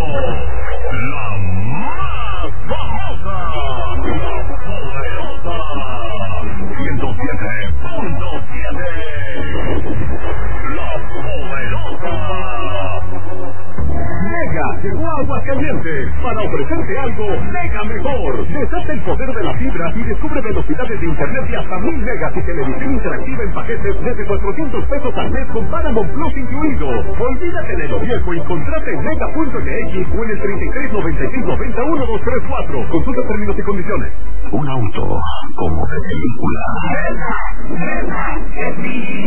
la más famosa, la poderosa, 107.7, la poderosa. Mega llegó a Aguascalientes para ofrecerte algo mega mejor. Desata el poder de la fibra y descubre velocidades de internet de hasta 1000 megas y televisión interactiva en paquetes desde 400 pesos al mes con Paramount Plus incluido. Olvídate de lo viejo y contrata en mega.mx o en el 3395-21234. Consulta términos y condiciones. Un auto como de película.